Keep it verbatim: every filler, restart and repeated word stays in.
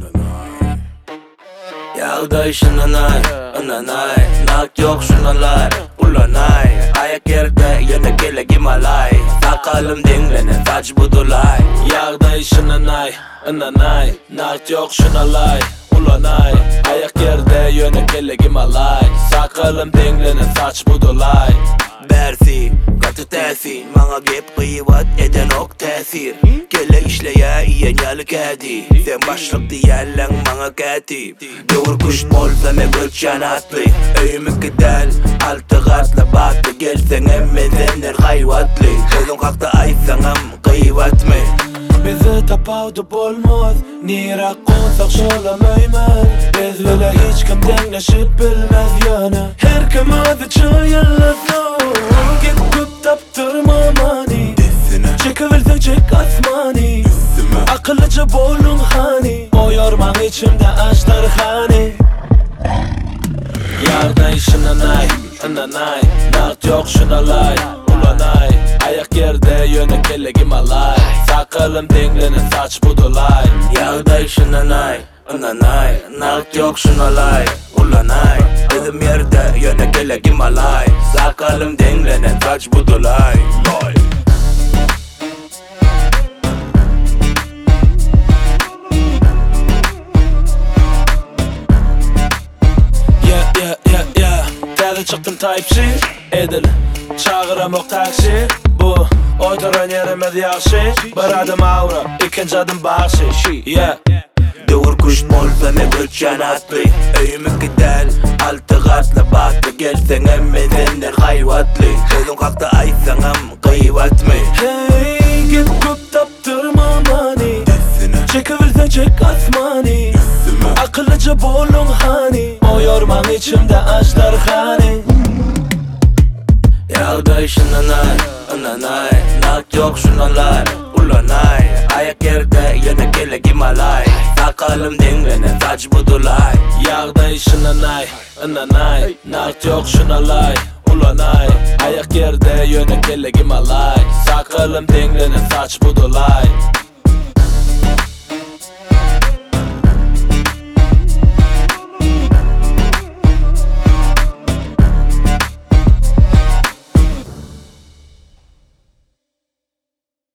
Yağda işinanay, ananay. Nak yok şunalar, ulanay. Ayak yerde yine gele gimalay. Sakalım dinlenen saç budulay. Yağda işinanay, ananay. Nak yok şunalay, ulanay. Ayak yerde yine gele gimalay. Sakalım dinlenen saç budulay. Bersi, katı tesir. Bana gep kıyvat eden ok tesir. Gele işleye iyen yalı kedi. Sen başlık diyellen bana kedi. Doğru kuş bolsa me gölçen atlı. Öyümü gidel, altı katlı batı. Gelsen emmezenler hayvatlı. Gözün kalktı aysanam kıyvat mı? Bizi tapavdı bolmaz. Nira konsak şolamayman. Biz öyle hiç kim denleşip bilmez yana. Her kim adı çayırlasın. Git küp taptırma mani. Çekiversen çek asmani. Akıllıca bolun hani. O yorman içimde açlar hani. Yağda işinanay, ananay. Nak yok şunalay, ulanay. Ayak yerde yöne kelle gimalay. Sakalım dinlenen saç budulay. Yağda işinanay, ananay. Nak yok şunalay, ulanay. Bizim yerde yöne kelle gimalay. Sakalım dinlenen saç budulay. Yeah yeah yeah yeah. Derdi çıktım type edil. Çağıramok taksi. Bu oyduran yerimiz yaxşı. Bir adım avra, ikinci adım bahşiş. Yeah. Doğru kuş bolsa me gölçen atlı. Öyümü gidel, altı katlı batı. Gelsen emmezenler hayvatlı. Gözün kalktı aysanam kıyvat mı? Hey git küp taptırma mani. Çekiversen çek asmani. Akıllıca bolun hani. O yorman içimde açlar hani. Yağda işinanay, ananay. Nak yok şunalar, ulanay. Ayak yerde yine gele gimalay. Sakalım dinlenen saç budulay. Yağda işinanay, ananay. Nak yok şunalay, ulanay. Ayak yerde yöne gele gimalay. Sakalım dinlenen saç budulay.